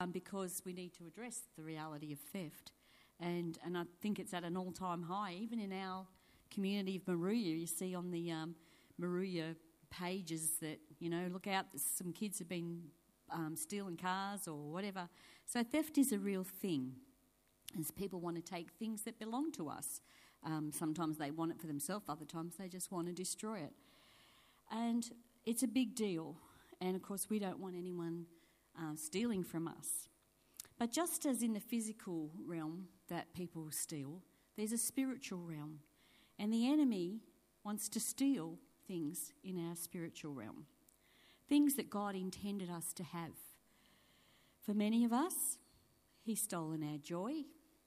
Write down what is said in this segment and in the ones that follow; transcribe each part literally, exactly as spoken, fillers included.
um, because we need to address the reality of theft. And and I think it's at an all-time high. Even in our community of Moruya, you see on the um, Moruya pages that, you know, look out, some kids have been um, stealing cars or whatever. So theft is a real thing, as people want to take things that belong to us. Um, sometimes they want it for themselves, other times they just want to destroy it. And it's a big deal. And, of course, we don't want anyone uh, stealing from us. But just as in the physical realm that people steal, there's a spiritual realm. And the enemy wants to steal things in our spiritual realm, things that God intended us to have. For many of us, he's stolen our joy,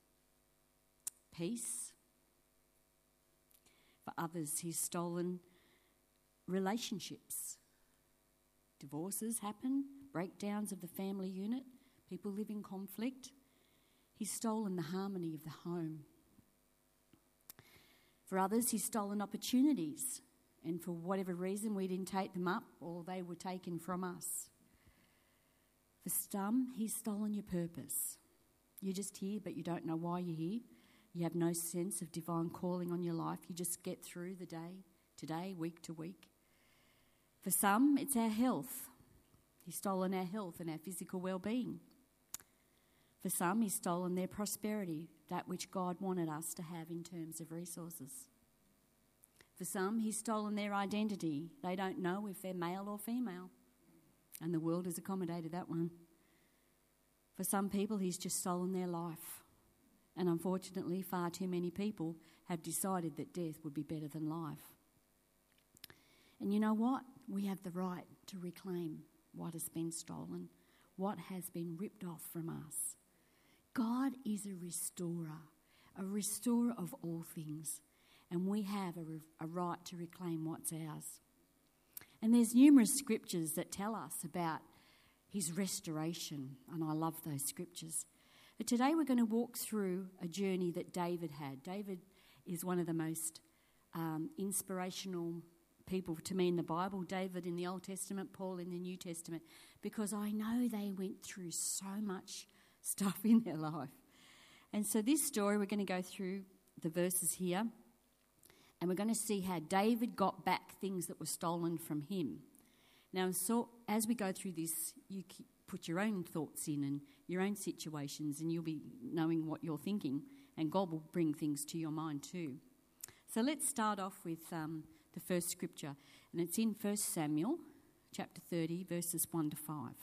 peace. For others, he's stolen relationships. Divorces happen, breakdowns of the family unit, people live in conflict. He's stolen the harmony of the home. For others, he's stolen opportunities, and for whatever reason we didn't take them up or they were taken from us. For some, he's stolen your purpose. You're just here, but you don't know why you're here. You have no sense of divine calling on your life. You just get through the day, today, week to week. For some, it's our health. He's stolen our health and our physical well-being. For some, he's stolen their prosperity, that which God wanted us to have in terms of resources. For some, he's stolen their identity. They don't know if they're male or female, and the world has accommodated that one. For some people, he's just stolen their life. And unfortunately, far too many people have decided that death would be better than life. And you know what? We have the right to reclaim what has been stolen, what has been ripped off from us. God is a restorer, a restorer of all things, and we have a, re- a right to reclaim what's ours. And there's numerous scriptures that tell us about his restoration, and I love those scriptures. But today we're going to walk through a journey that David had. David is one of the most um, inspirational people to me in the Bible. David in the Old Testament, Paul in the New Testament, because I know they went through so much stuff in their life. And so this story, we're going to go through the verses here, and we're going to see how David got back things that were stolen from him. Now, so as we go through this, you put your own thoughts in and your own situations, and you'll be knowing what you're thinking, and God will bring things to your mind too. So let's start off with um, the first scripture, and it's in First Samuel chapter thirty, verses one to five.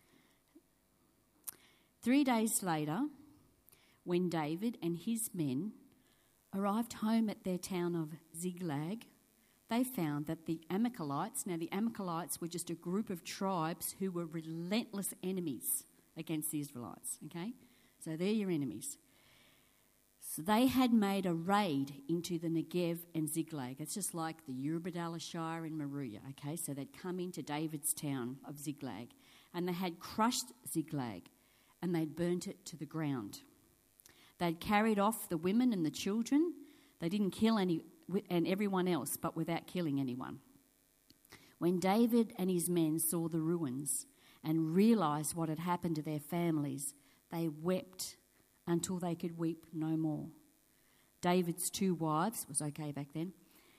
Three days later, when David and his men arrived home at their town of Ziklag, they found that the Amalekites, now the Amalekites were just a group of tribes who were relentless enemies against the Israelites, okay? So they're your enemies. So they had made a raid into the Negev and Ziklag. It's just like the Eurobodalla Shire in Moruya, okay? So they'd come into David's town of Ziklag, and they had crushed Ziklag, and they'd burnt it to the ground. They'd carried off the women and the children. They didn't kill any and everyone else, but without killing anyone. When David and his men saw the ruins and realised what had happened to their families, they wept until they could weep no more. David's two wives, it was okay back then,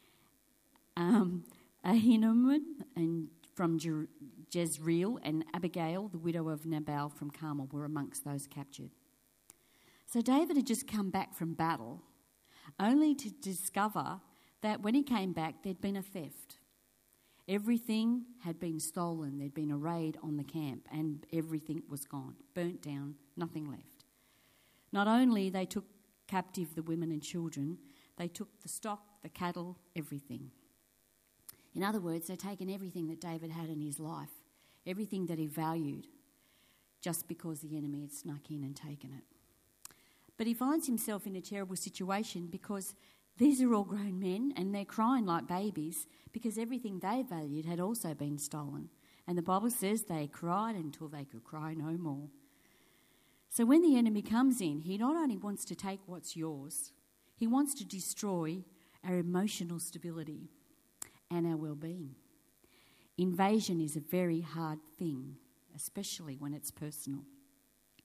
um, Ahinoam and from Je- Jezreel and Abigail, the widow of Nabal from Carmel, were amongst those captured. So David had just come back from battle, only to discover that when he came back, there'd been a theft. Everything had been stolen. There'd been a raid on the camp, and everything was gone, burnt down, nothing left. Not only they took captive the women and children, they took the stock, the cattle, everything. In other words, they'd taken everything that David had in his life, everything that he valued, just because the enemy had snuck in and taken it. But he finds himself in a terrible situation because these are all grown men and they're crying like babies because everything they valued had also been stolen. And the Bible says they cried until they could cry no more. So when the enemy comes in, he not only wants to take what's yours, he wants to destroy our emotional stability and our well-being. Invasion is a very hard thing, especially when it's personal.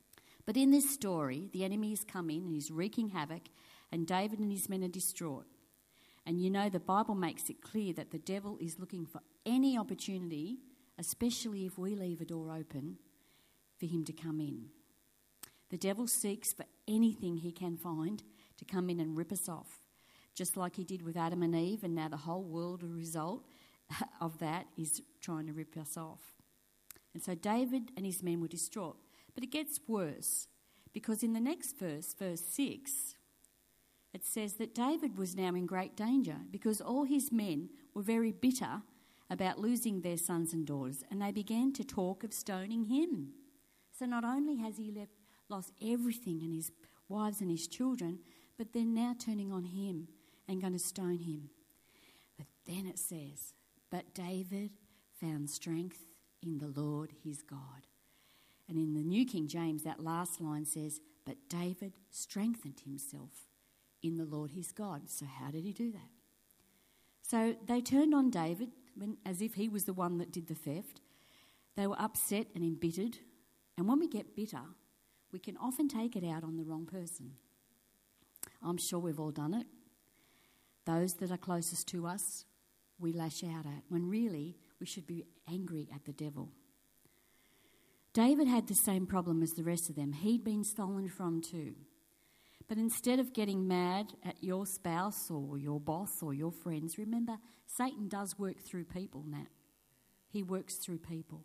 But in this story, the enemy has come in and he's wreaking havoc, and David and his men are distraught. And you know the Bible makes it clear that the devil is looking for any opportunity, especially if we leave a door open, for him to come in. The devil seeks for anything he can find to come in and rip us off, just like he did with Adam and Eve, and now the whole world, a result of that, is trying to rip us off. And so David and his men were distraught. But it gets worse, because in the next verse, verse six, it says that David was now in great danger because all his men were very bitter about losing their sons and daughters, and they began to talk of stoning him. So not only has he left, lost everything and his wives and his children, but they're now turning on him and going to stone him. But then it says, but David found strength in the Lord his God. And in the New King James, that last line says, but David strengthened himself in the Lord his God. So how did he do that? So they turned on David when, as if he was the one that did the theft. They were upset and embittered. And when we get bitter, we can often take it out on the wrong person. I'm sure we've all done it. Those that are closest to us, we lash out at, when really we should be angry at the devil. David had the same problem as the rest of them. He'd been stolen from too. But instead of getting mad at your spouse or your boss or your friends, remember, Satan does work through people, Nat. He works through people.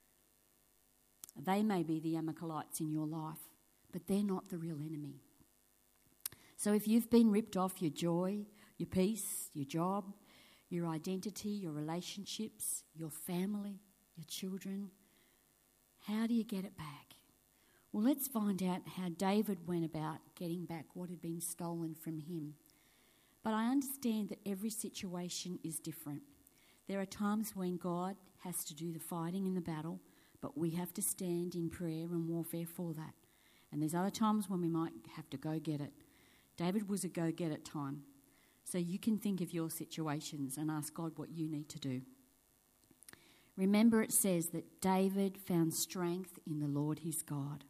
They may be the Amalekites in your life, but they're not the real enemy. So if you've been ripped off your joy, your peace, your job, your identity, your relationships, your family, your children, how do you get it back? Well, let's find out how David went about getting back what had been stolen from him. But I understand that every situation is different. There are times when God has to do the fighting in the battle, but we have to stand in prayer and warfare for that. And there's other times when we might have to go get it. David was a go-get-it time. So you can think of your situations and ask God what you need to do. Remember, it says that David found strength in the Lord his God.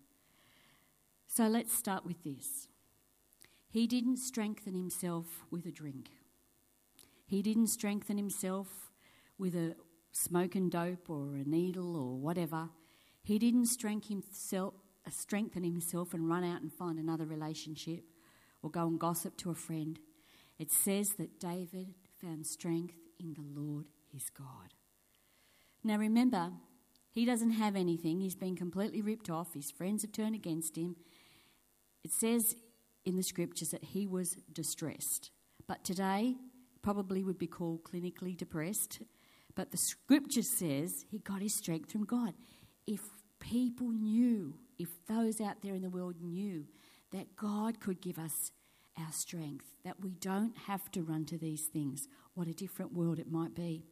So let's start with this. He didn't strengthen himself with a drink. He didn't strengthen himself with a smoke and dope or a needle or whatever. He didn't strengthen himself, strengthen himself and run out and find another relationship or go and gossip to a friend. It says that David found strength in the Lord his God. Now remember, he doesn't have anything. He's been completely ripped off. His friends have turned against him. It says in the scriptures that he was distressed. But today, probably would be called clinically depressed. But the scripture says he got his strength from God. If people knew, if those out there in the world knew that God could give us our strength, that we don't have to run to these things, what a different world it might be.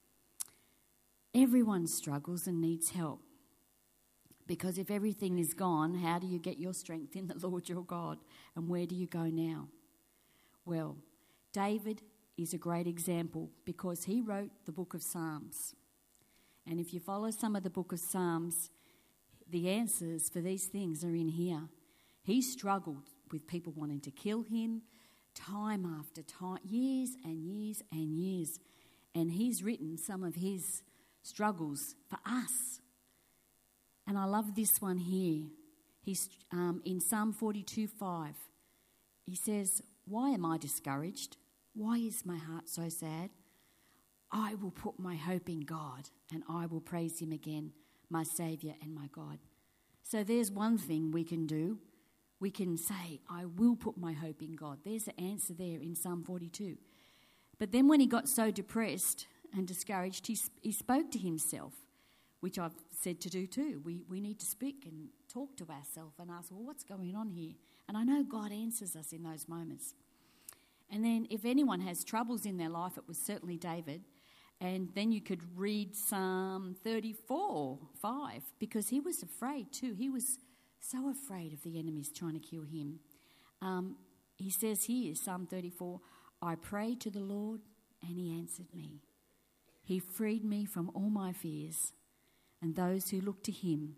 Everyone struggles and needs help. Because if everything is gone, how do you get your strength in the Lord your God? And where do you go now? Well, David is a great example because he wrote the book of Psalms. And if you follow some of the book of Psalms, the answers for these things are in here. He struggled with people wanting to kill him time after time, years and years and years. And he's written some of his struggles for us. And I love this one here. He's um, in Psalm forty-two five. He says, "Why am I discouraged? Why is my heart so sad? I will put my hope in God, and I will praise him again, my Saviour and my God." So there's one thing we can do. We can say, I will put my hope in God. There's the answer there in Psalm forty-two. But then when he got so depressed and discouraged, he, he spoke to himself, which I've said to do too. We, we need to speak and talk to ourselves and ask, well, what's going on here? And I know God answers us in those moments. And then if anyone has troubles in their life, it was certainly David. And then you could read Psalm thirty-four five, because he was afraid too. He was so afraid of the enemies trying to kill him. Um, he says here, Psalm thirty-four, "I prayed to the Lord and he answered me. He freed me from all my fears, and those who look to him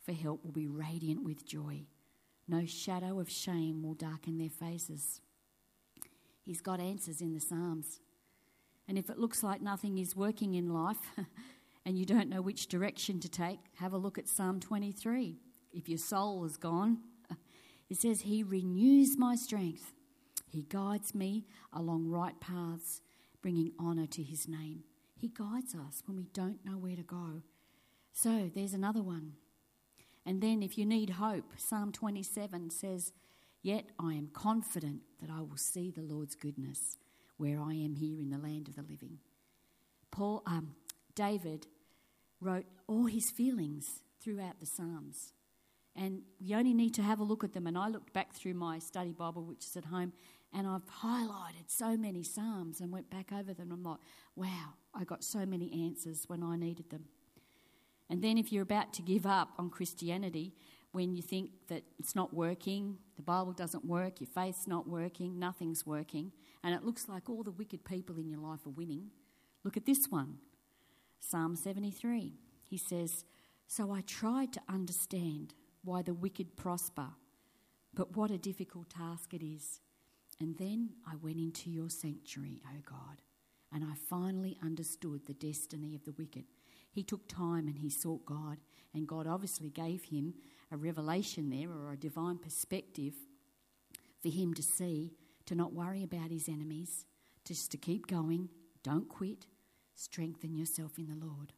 for help will be radiant with joy. No shadow of shame will darken their faces. He's got answers in the Psalms. And if it looks like nothing is working in life and you don't know which direction to take, have a look at Psalm twenty-three. If your soul is gone, it says, He renews my strength. He guides me along right paths, bringing honour to His name. He guides us when we don't know where to go. So there's another one. And then if you need hope, Psalm twenty-seven says, Yet I am confident that I will see the Lord's goodness where I am here in the land of the living. Paul, um, David wrote all his feelings throughout the Psalms. And we only need to have a look at them. And I looked back through my study Bible, which is at home, and I've highlighted so many Psalms and went back over them. I'm like, wow, I got so many answers when I needed them. And then if you're about to give up on Christianity, when you think that it's not working, the Bible doesn't work, your faith's not working, nothing's working, and it looks like all the wicked people in your life are winning, look at this one, Psalm seventy-three. He says, So I tried to understand why the wicked prosper, but what a difficult task it is. And then I went into your sanctuary, O God, and I finally understood the destiny of the wicked. He took time and he sought God, and God obviously gave him a revelation there, or a divine perspective for him to see, to not worry about his enemies, just to keep going, don't quit, strengthen yourself in the Lord.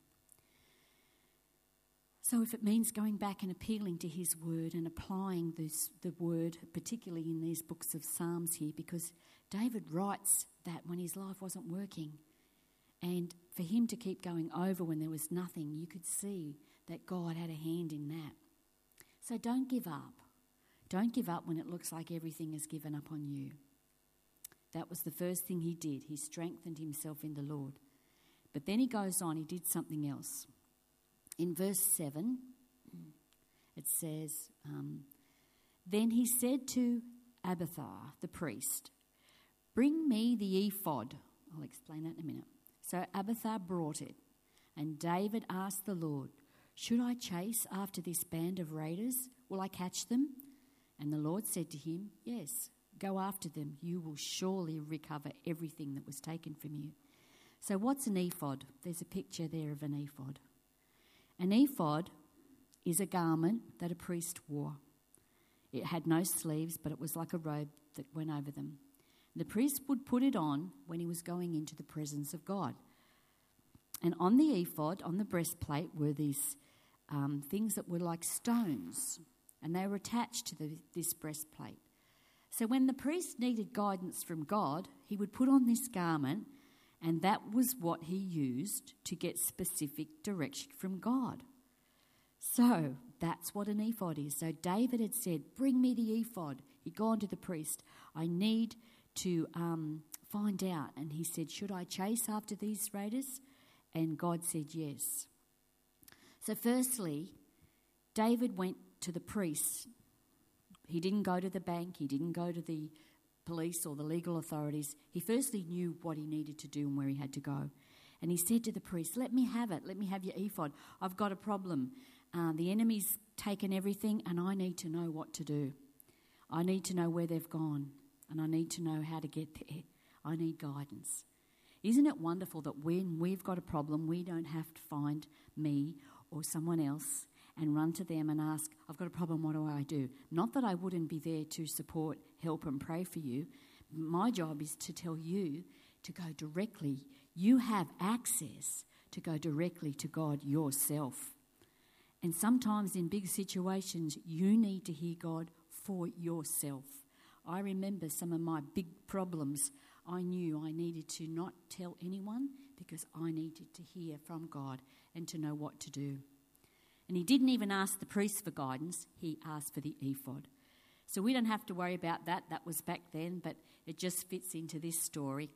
So if it means going back and appealing to his word and applying this, the word, particularly in these books of Psalms here, because David writes that when his life wasn't working, and for him to keep going over when there was nothing, you could see that God had a hand in that. So don't give up. Don't give up when it looks like everything is given up on you. That was the first thing he did. He strengthened himself in the Lord. But then he goes on, he did something else. In verse seven, it says, um, Then he said to Abiathar, the priest, Bring me the ephod. I'll explain that in a minute. So Abiathar brought it, and David asked the Lord, Should I chase after this band of raiders? Will I catch them? And the Lord said to him, Yes, go after them. You will surely recover everything that was taken from you. So what's an ephod? There's a picture there of an ephod. An ephod is a garment that a priest wore. It had no sleeves, but it was like a robe that went over them. The priest would put it on when he was going into the presence of God. And on the ephod, on the breastplate, were these um, things that were like stones, and they were attached to the, this breastplate. So when the priest needed guidance from God, he would put on this garment, and that was what he used to get specific direction from God. So that's what an ephod is. So David had said, Bring me the ephod. He'd gone to the priest. I need to um, find out. And he said, Should I chase after these raiders? And God said yes. So firstly, David went to the priest. He didn't go to the bank. He didn't go to the police or the legal authorities. He firstly knew what he needed to do and where he had to go. And he said to the priest, Let me have it. Let me have your ephod. I've got a problem. Uh, the enemy's taken everything, and I need to know what to do. I need to know where they've gone, and I need to know how to get there. I need guidance. Isn't it wonderful that when we've got a problem, we don't have to find me or someone else and run to them and ask, I've got a problem, what do I do? Not that I wouldn't be there to support, help and pray for you. My job is to tell you to go directly. You have access to go directly to God yourself. And sometimes in big situations, you need to hear God for yourself. I remember some of my big problems. I knew I needed to not tell anyone because I needed to hear from God and to know what to do. And he didn't even ask the priest for guidance. He asked for the ephod. So we don't have to worry about that. That was back then, but it just fits into this story.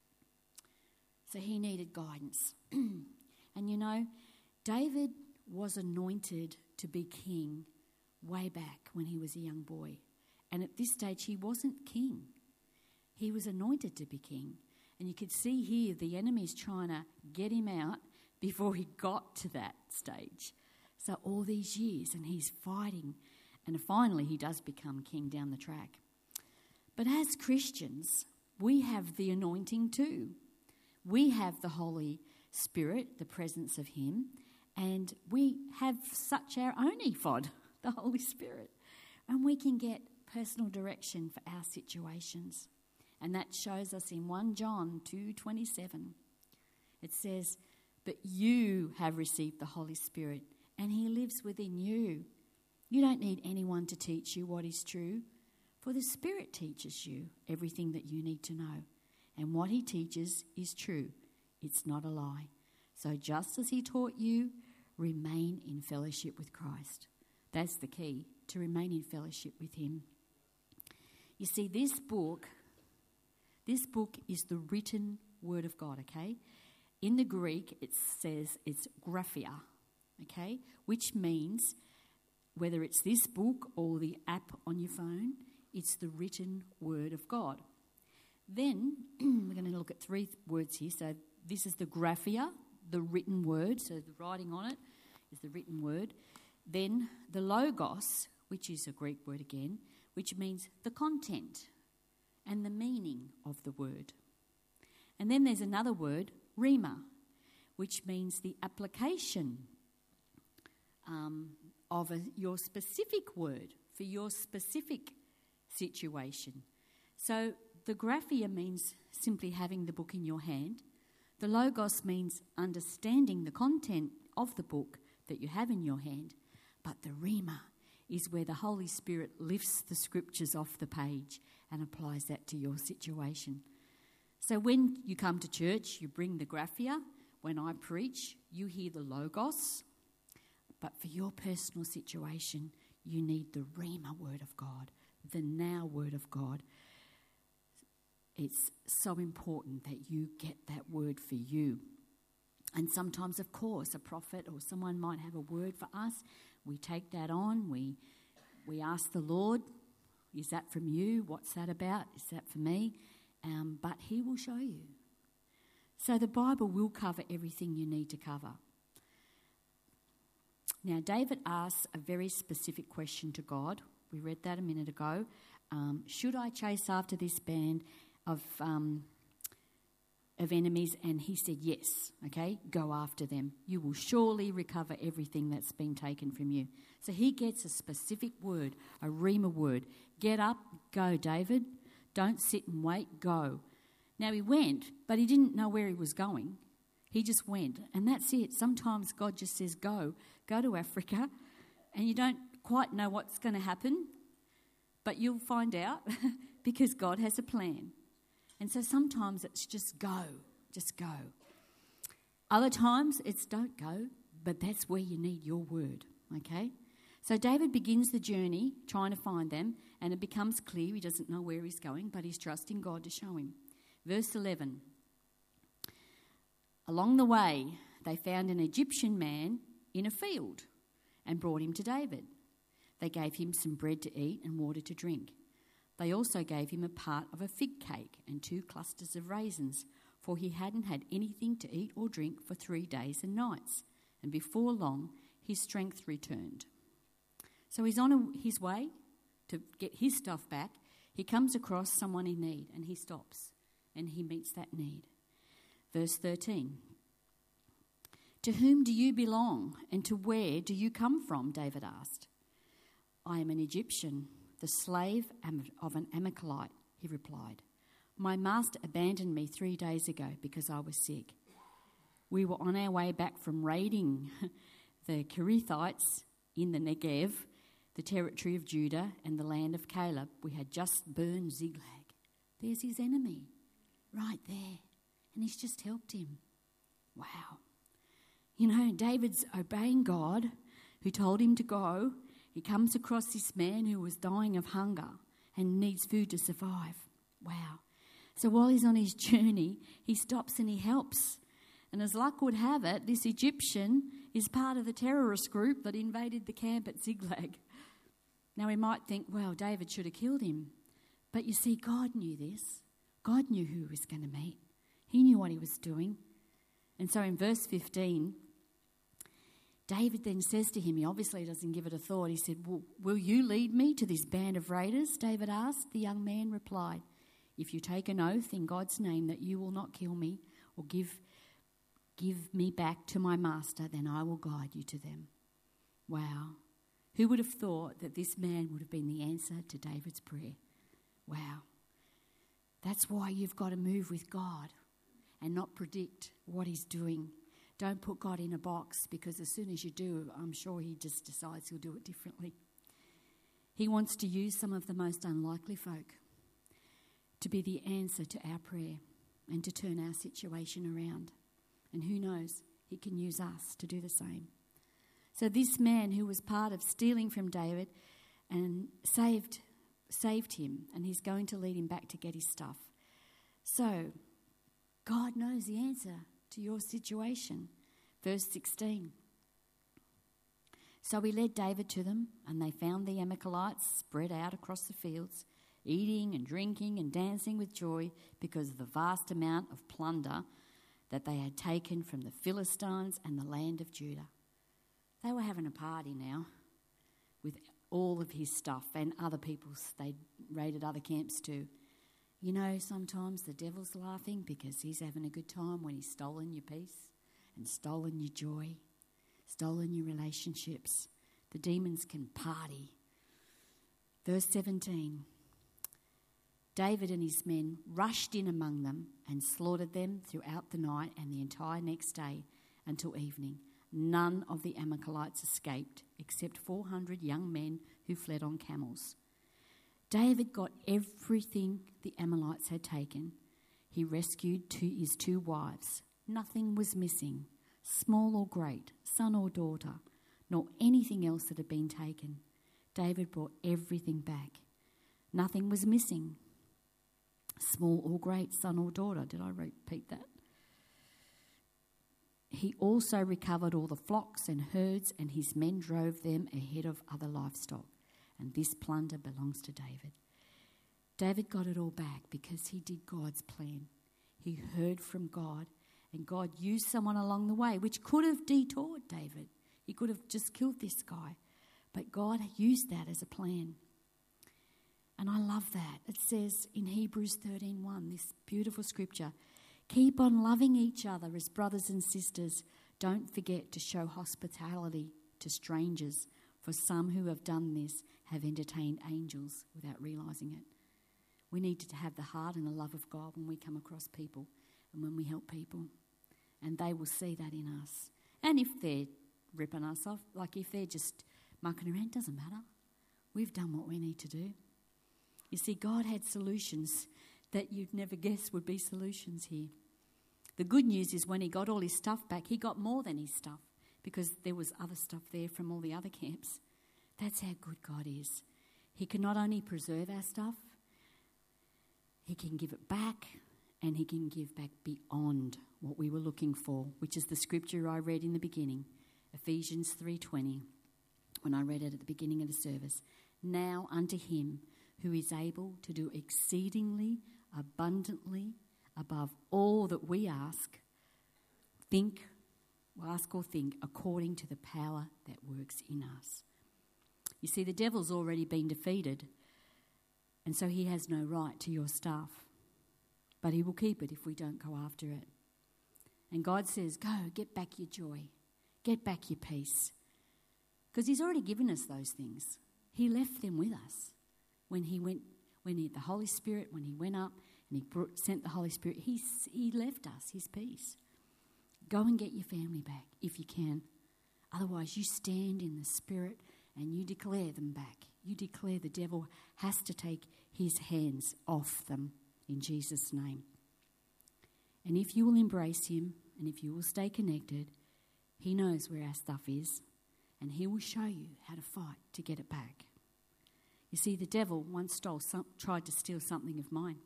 So he needed guidance. And you know, David was anointed to be king way back when he was a young boy. And at this stage, he wasn't king. He was anointed to be king. And you could see here the enemy's trying to get him out before he got to that stage. So all these years, and he's fighting, and finally he does become king down the track. But as Christians, we have the anointing too. We have the Holy Spirit, the presence of him, and we have such our own ephod, the Holy Spirit. And we can get personal direction for our situations. And that shows us in First John two twenty-seven. It says, "But you have received the Holy Spirit, and he lives within you. You don't need anyone to teach you what is true, for the Spirit teaches you everything that you need to know. And what he teaches is true. It's not a lie. So just as he taught you, remain in fellowship with Christ." That's the key, to remain in fellowship with him. You see, this book, this book is the written word of God, okay? In the Greek, it says it's graphia, okay? Which means, whether it's this book or the app on your phone, it's the written word of God. Then, we're going to look at three words here. So this is the graphia, the written word, so the writing on it is the written word. Then the logos, which is a Greek word again, which means the content and the meaning of the word. And then there's another word, rhema, which means the application um, of a, your specific word for your specific situation. So the graphia means simply having the book in your hand. The logos means understanding the content of the book that you have in your hand. But the rhema is where the Holy Spirit lifts the scriptures off the page and applies that to your situation. So when you come to church, you bring the graphia. When I preach, you hear the logos. But for your personal situation, you need the rhema word of God, the now word of God. It's so important that you get that word for you. And sometimes, of course, a prophet or someone might have a word for us. We take that on. We we ask the Lord, is that from you? What's that about? Is that for me? Um, but he will show you. So the Bible will cover everything you need to cover. Now, David asks a very specific question to God. We read that a minute ago. Um, should I chase after this band of um, of enemies? And he said, yes, okay, go after them. You will surely recover everything that's been taken from you. So he gets a specific word, a rhema word. Get up, go, David. Don't sit and wait, go. Now he went, but he didn't know where he was going. He just went, and that's it. Sometimes God just says, go, go to Africa, and you don't quite know what's going to happen, but you'll find out because God has a plan. And so sometimes it's just go, just go. Other times it's don't go, but that's where you need your word, okay? So David begins the journey trying to find them, and it becomes clear he doesn't know where he's going, but he's trusting God to show him. Verse eleven. Along the way, they found an Egyptian man in a field and brought him to David. They gave him some bread to eat and water to drink. They also gave him a part of a fig cake and two clusters of raisins, for he hadn't had anything to eat or drink for three days and nights. And before long, his strength returned. So he's on his way to get his stuff back. He comes across someone in need, and he stops, and he meets that need. Verse thirteen. To whom do you belong, and to where do you come from? David asked. I am an Egyptian, the slave of an Amalekite, he replied. My master abandoned me three days ago because I was sick. We were on our way back from raiding the Kerethites in the Negev, the territory of Judah and the land of Caleb. We had just burned Ziklag. There's his enemy right there, and he's just helped him. Wow. You know, David's obeying God, who told him to go. He comes across this man who was dying of hunger and needs food to survive. Wow. So while he's on his journey, he stops and he helps. And as luck would have it, this Egyptian is part of the terrorist group that invaded the camp at Ziklag. Now we might think, well, David should have killed him. But you see, God knew this. God knew who he was going to meet. He knew what he was doing. And so in verse fifteen, David then says to him, he obviously doesn't give it a thought, he said, well, will you lead me to this band of raiders? David asked. The young man replied, if you take an oath in God's name that you will not kill me or give, give me back to my master, then I will guide you to them. Wow. Who would have thought that this man would have been the answer to David's prayer? Wow. That's why you've got to move with God and not predict what he's doing. Don't put God in a box, because as soon as you do, I'm sure he just decides he'll do it differently. He wants to use some of the most unlikely folk to be the answer to our prayer and to turn our situation around. And who knows, he can use us to do the same. So this man who was part of stealing from David and saved, saved him, and he's going to lead him back to get his stuff. So God knows the answer to your situation. Verse sixteen. So he led David to them, and they found the Amalekites spread out across the fields, eating and drinking and dancing with joy because of the vast amount of plunder that they had taken from the Philistines and the land of Judah. They were having a party now with all of his stuff and other people's. They raided other camps too. You know, sometimes the devil's laughing because he's having a good time when he's stolen your peace and stolen your joy, stolen your relationships. The demons can party. Verse seventeen. David and his men rushed in among them and slaughtered them throughout the night and the entire next day until evening. None of the Amalekites escaped except four hundred young men who fled on camels. David got everything the Amalekites had taken. He rescued two, his two wives. Nothing was missing, small or great, son or daughter, nor anything else that had been taken. David brought everything back. Nothing was missing, small or great, son or daughter. Did I repeat that? He also recovered all the flocks and herds, and his men drove them ahead of other livestock. And this plunder belongs to David. David got it all back because he did God's plan. He heard from God, and God used someone along the way, which could have detoured David. He could have just killed this guy. But God used that as a plan. And I love that. It says in Hebrews thirteen one, this beautiful scripture, keep on loving each other as brothers and sisters. Don't forget to show hospitality to strangers, for some who have done this have entertained angels without realising it. We need to have the heart and the love of God when we come across people and when we help people. And they will see that in us. And if they're ripping us off, like if they're just mucking around, doesn't matter. We've done what we need to do. You see, God had solutions that you'd never guess would be solutions here. The good news is when he got all his stuff back, he got more than his stuff because there was other stuff there from all the other camps. That's how good God is. He can not only preserve our stuff, he can give it back, and he can give back beyond what we were looking for, which is the scripture I read in the beginning, Ephesians three twenty, when I read it at the beginning of the service. Now unto him who is able to do exceedingly abundantly above all that we ask, think, ask or think, according to the power that works in us. You see, the devil's already been defeated, and so he has no right to your stuff. But he will keep it if we don't go after it. And God says, go, get back your joy. Get back your peace. Because he's already given us those things. He left them with us. When he went, when he, the Holy Spirit, when he went up and he brought, sent the Holy Spirit, he, he left us his peace. Go and get your family back if you can. Otherwise, you stand in the Spirit and you declare them back. You declare the devil has to take his hands off them in Jesus' name. And if you will embrace him and if you will stay connected, he knows where our stuff is and he will show you how to fight to get it back. You see, the devil once stole some, tried to steal something of mine.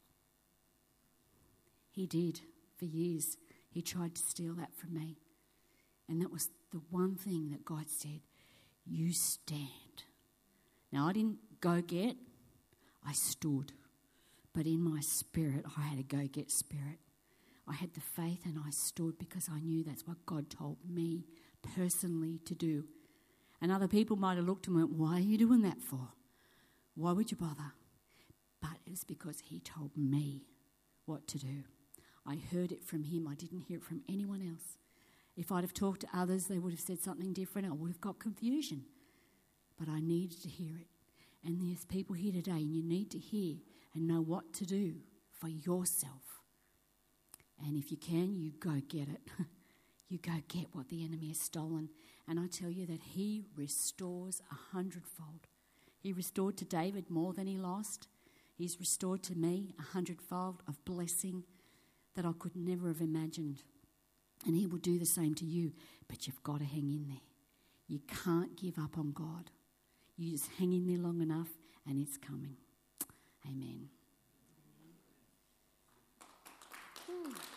He did for years. He tried to steal that from me. And that was the one thing that God said, you stand. Now, I didn't go get, I stood. But in my spirit, I had a go-get spirit. I had the faith and I stood because I knew that's what God told me personally to do. And other people might have looked and went, why are you doing that for? Why would you bother? But it's because he told me what to do. I heard it from him. I didn't hear it from anyone else. If I'd have talked to others, they would have said something different. I would have got confusion. But I needed to hear it. And there's people here today, and you need to hear and know what to do for yourself. And if you can, you go get it. You go get what the enemy has stolen. And I tell you that he restores a hundredfold. He restored to David more than he lost. He's restored to me a hundredfold of blessing that I could never have imagined. And he will do the same to you. But you've got to hang in there. You can't give up on God. You just hang in there long enough and it's coming. Amen. Ooh.